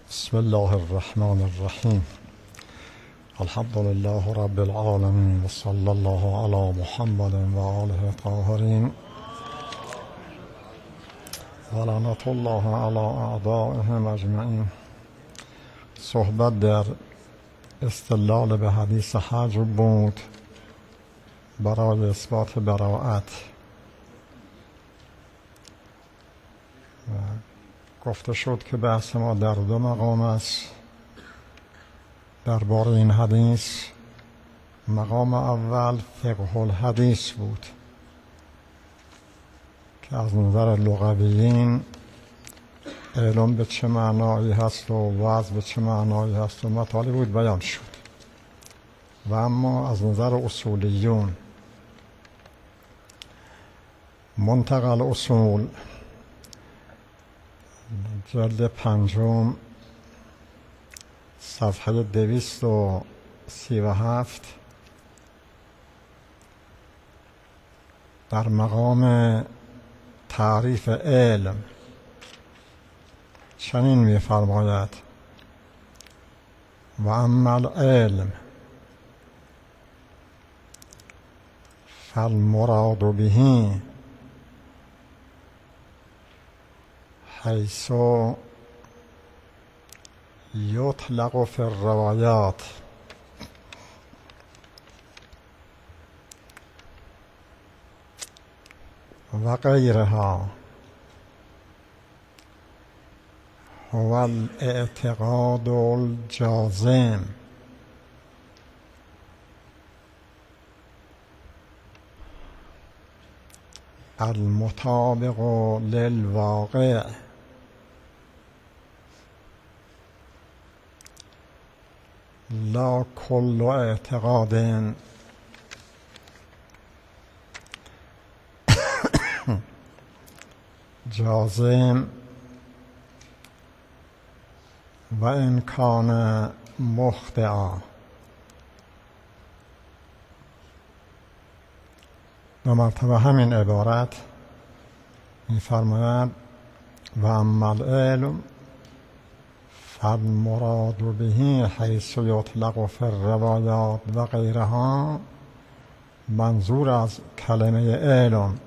بسم الله الرحمن الرحیم. الحمد لله رب العالمین و صلی الله علی محمد و آله الطاهرین و لعنت الله علی اعدائهم اجمعین. صحبت در استدلال به حدیث حج بود برای اثبات براءت. گفته شد که بحث ما در دو مقام است درباره این حدیث. مقام اول فقه الحدیث بود که از نظر لغویین علم به چه معنایی هست و وضع به چه معنایی هست و مطالب بود بیان شد. و اما از نظر اصولیون منتقى الاصول جلد 5 صفحه 237 در مقام تعریف علم چنین می‌فرماید: و اما العلم فالمراد به حیث یطلق فی الروایات و غیرها هو الاعتقاد الجازم المطابق للواقع لا كل اعتقاد جازم و ان کان مخطئا. دو مرتبه همین عبارت می‌فرماید: و اما العلم فالمراد به حیث یطلق فی الروایات و غیرها. منظور از کلمه علم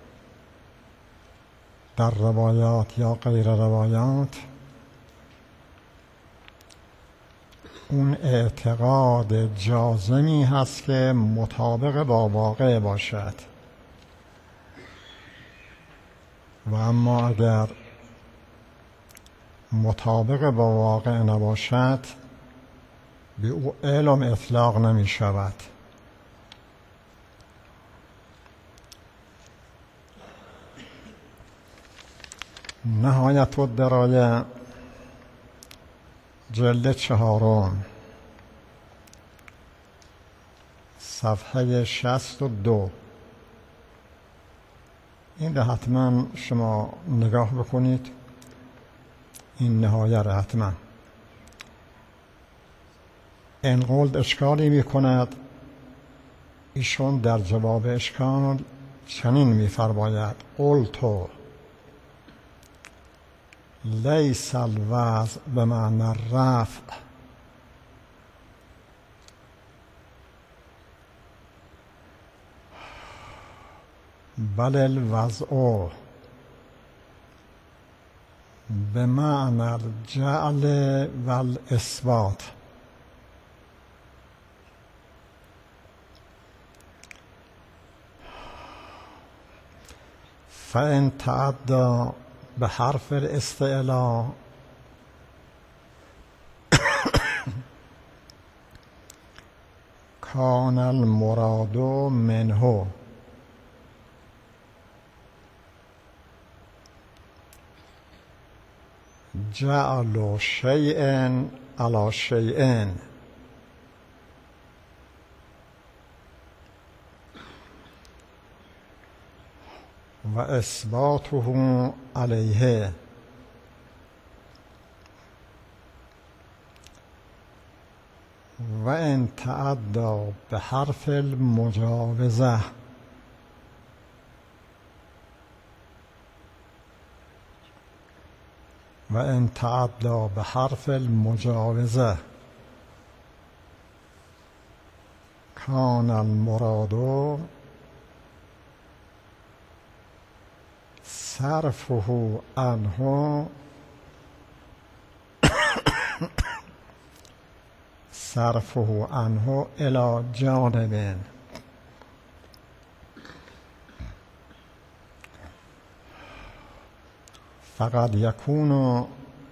در روایات یا غیر روایات اون اعتقاد جازمی هست که مطابق با واقع باشد. و اما اگر مطابق با واقع نباشد به او علم اطلاق نمی شود. نهایت الدرایه جلد 4 صفحه 62. این را حتما شما نگاه بکنید، این نهایه را حتما. این قول اشکالی می کند. ایشون در جواب اشکال چنین می فرماید: قلت لیس الوضع بمعنی الرفع بل الوضع بمعنی الجعل والاثبات. فإن تعدى بحرف الاستعلاء كان المراد منه جعل شيء على شيء و اثباته علیه و ان تعدى بحرف المجاوزه و ان تعدی به حرف المجاوزه کان المراد صرفه عنه الی جانب فقد یکون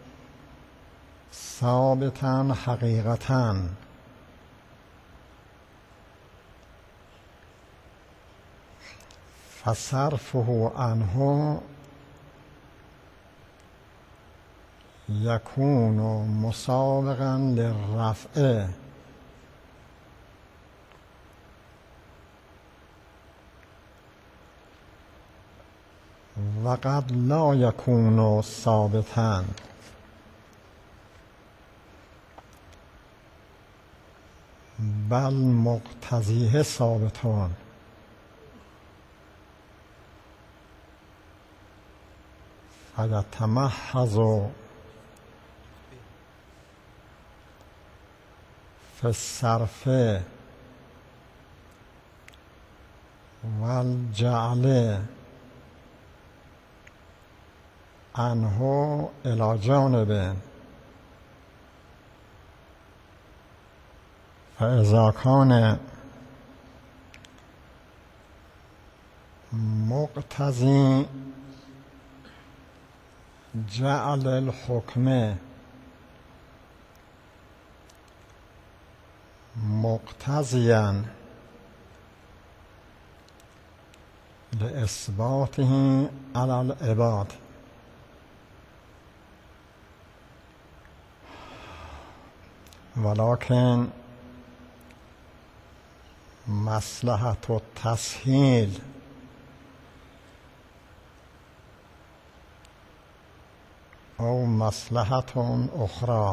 ثابتا حقیقتا فصرفه عنه یکون مسابقا للرفع و قد لا یکون ثابتا بل مقتضیه ثابتون فیتمحض فی الصرف والجعل عنه الی جانب فاذا کان مقتضی جعل الحکم مقتضیا لاثباته علی العباد ولكن مصلحة التسهیل او مصلحة اخرى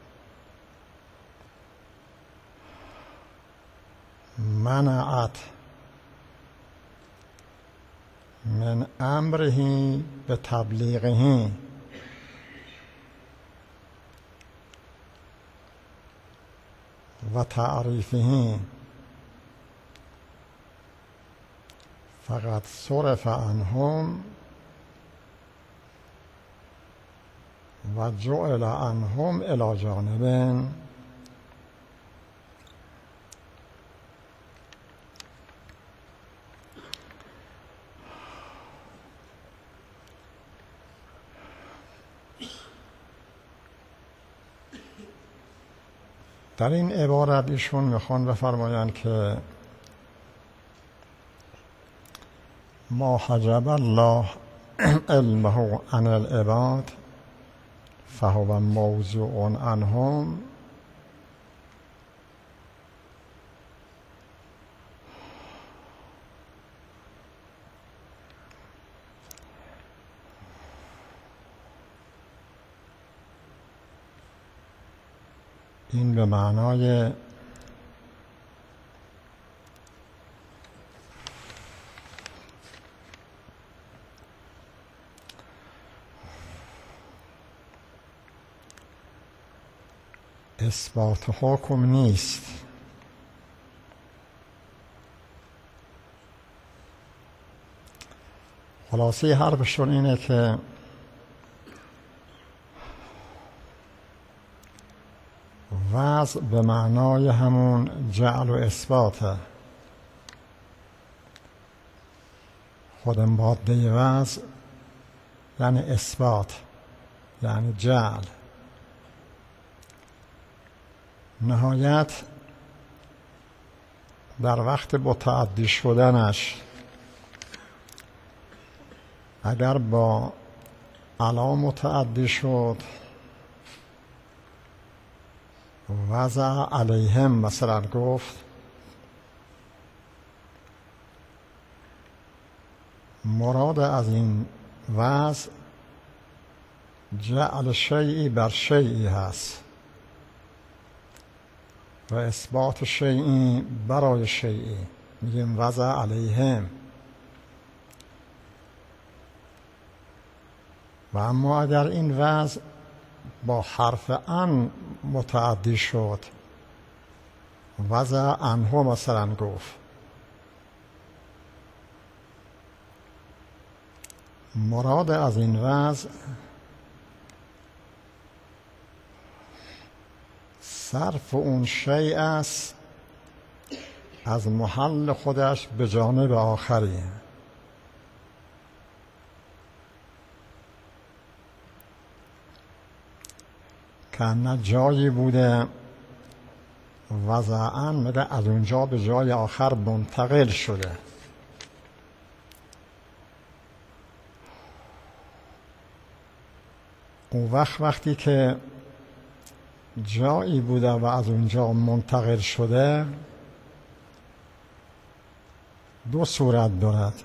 منعت من امره بتبلیغه و تعریفه فقد صرف عنهم و جعل عنهم الی جانب در این عبارت ایشون میخوان بفرمایند که ما حجب الله علمه عن العباد فهو موضوع عنهم این به معنای اثبات حکم نیست، خلاصه حرفشون اینه که وضع به معنای همون جعل و اثباته. خود ماده وضع یعنی اثبات، یعنی جعل. نهایت در وقت متعدی شدنش اگر با علا متعدی شد، وضع علیهم مثلا گفت، مراد از این وضع جعل شیئی بر شیئی هست و اثبات شیئی برای شیئی، میگیم وضع علیهم. و اما اگر این وضع با حرف ان متعدی شد، وضع انه مثلا گفت، مراد از این وضع صرف اون شیء است از محل خودش به جانب آخری. که نه جایی بوده وضعاً میگه از اونجا به جای آخر منتقل شده. اون وقتی که جایی بوده و از اونجا منتقل شده، دو صورت دارد.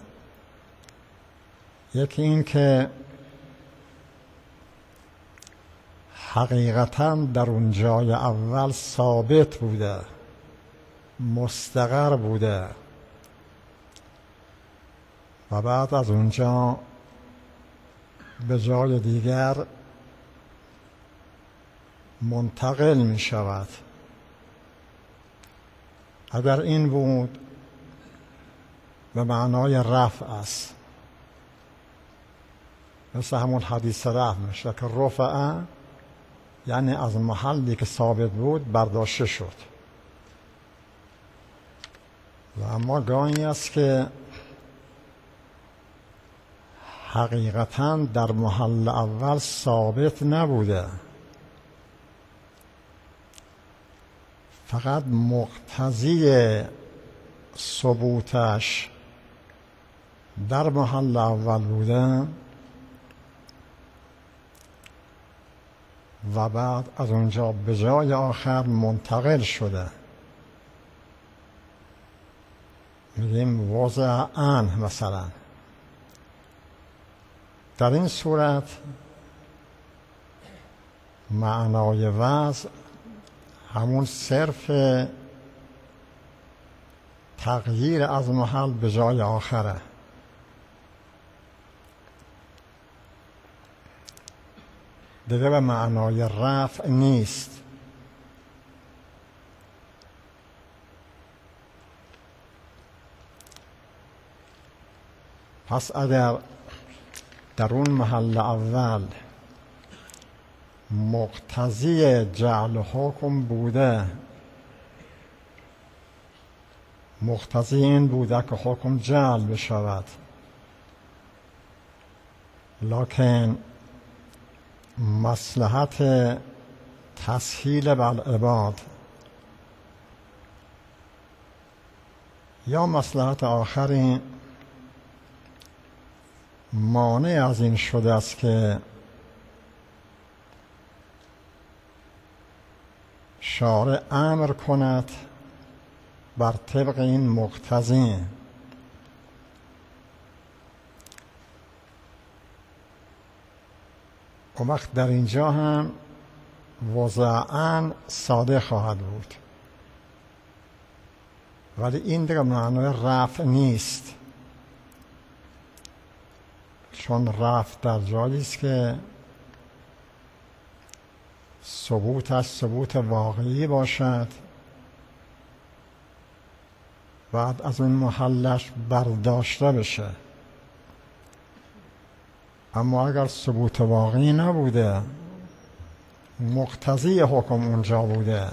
یکی این که حقیقتاً در اون جای اول ثابت بوده، مستقر بوده و بعد از اونجا به جای دیگر منتقل می شود. اگر این بود به معنای رفع است، مثل همون حدیث رفع میشه که رفع یعنی از محلی که ثابت بود برداشته شد. و اما گاهی است که حقیقتاً در محل اول ثابت نبوده، فقط مقتضی ثبوتش در محل اول بوده و بعد از اونجا به جای آخر منتقل شده. میگیم وضع ان مثلا. در این صورت معنای وضع همون صرف تغییر از محل به جای آخره. دیگه به معنای رفع نیست. پس اگر در اون محل اول مقتضی جعل حکم بوده، مقتضی این بوده که حکم جعل بشود، لکن مصلحت تسهیل بالعباد یا مصلحت آخری مانع از این شده است که شارع امر کند بر طبق این مقتضی. اون وقت در اینجا هم وضعاً ساده خواهد بود، ولی این دیگه معنای رفع نیست، چون رفع در جایی است که ثبوتش ثبوت واقعی باشد، بعد از اون محلش برداشته بشه. اما اگر ثبوت واقعی نبوده، مقتضی حکم اونجا بوده،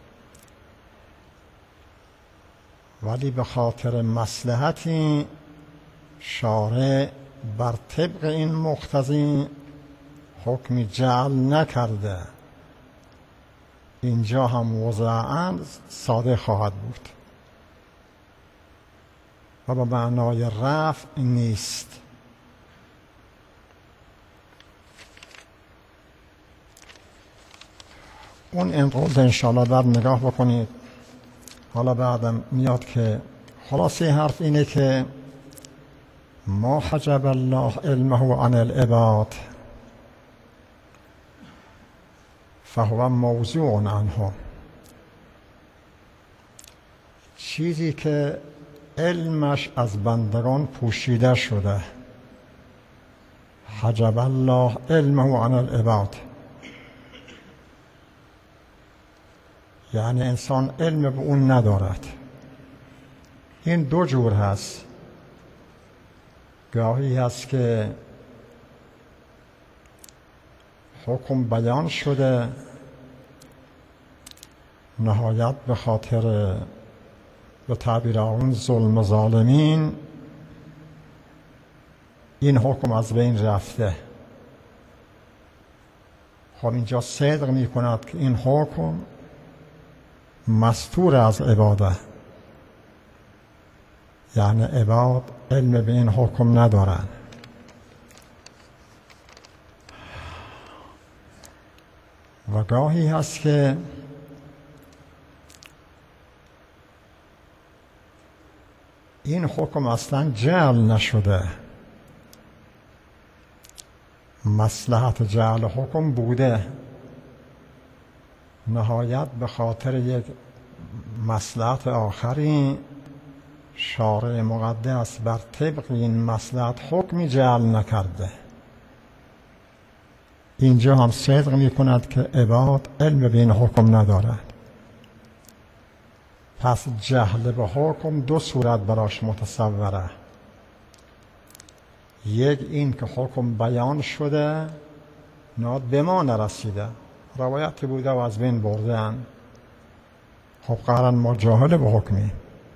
ولی به خاطر مصلحتی شارع بر طبق این مقتضی حکم جعل نکرده، اینجا هم وضعاً ساده خواهد بود و به معنای رفع نیست. اون انقدر انشاءالله در نگاه بکنید. حالا بعدم میاد که خلاصه حرف اینه که ما حجب الله علمه عن العباد فهو موضوع عنه. چیزی که علمش از بندگان پوشیده شده، حجب الله علمه عن العباد. یعنی انسان علم به اون ندارد. این دو جور هست. گاهی هست که حکم بیان شده، نهایت به خاطر به تعبیر آن ظلم ظالمین این حکم از بین رفته. خب اینجا صدق می کند که این حکم مستور از عباده، یعنی عباد علم به این حکم ندارن. و گاهی هست که این حکم اصلا جعل نشده، مصلحت جعل حکم بوده، نهایت به خاطر یک مصلحت آخری شارع مقدس بر طبق این مصلحت حکمی جعل نکرده. اینجا هم صدق می کند که عباد علم به این حکم ندارد. پس جهل به حکم دو صورت براش متصوره. یک این که حکم بیان شده ناد به ما نرسیده، روایتی بوده و از بین بردن، خب قرن ما جاهل به حکمی.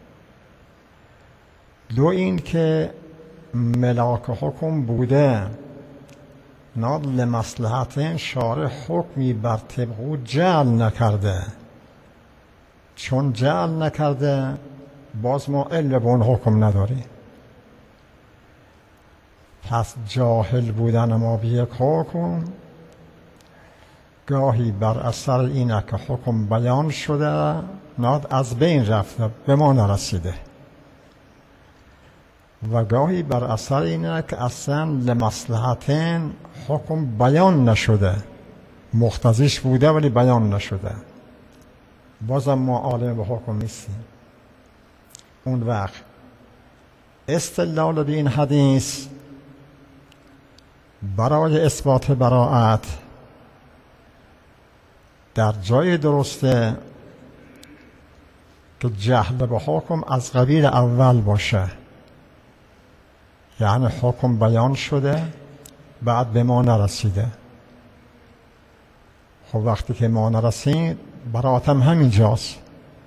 دو این که ملاک حکم بوده، ناد لمصلحت شارع حکمی بر طبق او جعل نکرده، چون جعل نکرده باز ما علم به اون حکم نداریم. پس جاهل بودن ما به یک حکم گاهی بر اثر اینه که حکم بیان شده ناد از بین رفته، به ما نرسیده، و گاهی بر اثر اینه که اصلا لمصلحتین حکم بیان نشده، مقتضیش بوده ولی بیان نشده، بازم ما عالم به حکم نیستیم. اون وقت استدلال به این حدیث برای اثبات براءت در جای درسته که جهل به حکم از قبیل اول باشه، یعنی حکم بیان شده بعد به ما نرسیده. خب وقتی که ما نرسید براءت هم همینجاست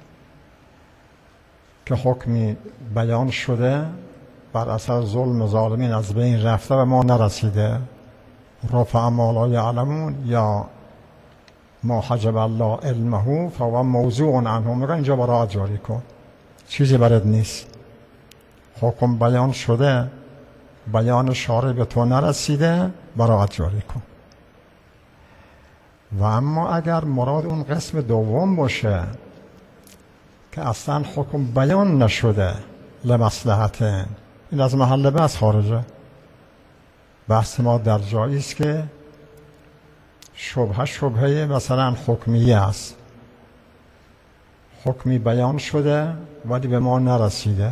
که حکمی بیان شده بر اثر ظلم ظالمین از بین رفته و ما نرسیده. رفع ما لا یعلمون یا ما حجب الله علمه فهو موضوع عنه. میگن اینجا براءت جاری کن، چیزی برات نیست. حکم بیان شده، بیان شارع به تو نرسیده، براءت جاری کن. و اما اگر مراد اون قسم دوم باشه که اصلا حکم بیان نشده لمصلحت، این از محل بحث خارجه. بحث ما در جایی است که شبهه مثلا حکمیه است، حکمی بیان شده ولی به ما نرسیده.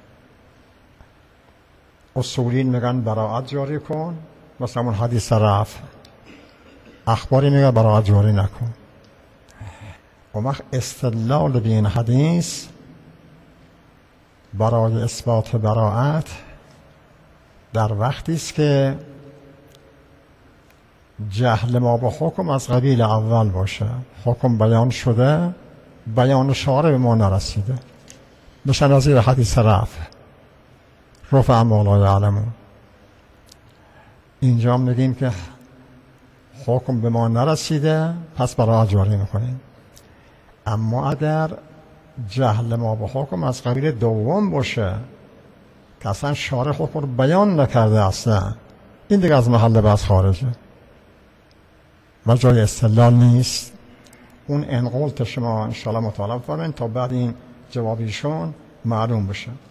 اصولین میگن براءت جاری کن، مثلا اون حدیث رفع. اخباری میگن براءت جاری نکن. و وقت استدلال به این حدیث برای اثبات براءت در وقتی است که جهل ما با حکم از قبیل اول باشه، حکم بیان شده، بیان شارع به ما نرسیده، بشه نظیر حدیث رفع، رفع ما لا یعلمون. اینجا میگیم که حکم به ما نرسیده پس براءت جاری میکنیم. اما اگر جهل ما با حکم از قبیل دوم باشه که اصلا شارع حکم رو بیان نکرده، اصلا این دیگه از محل بحث خارجه و جای استدلال نیست. اون انقلت شما انشاءالله مطالعه فرمایید تا بعد این جوابیشون معلوم بشه.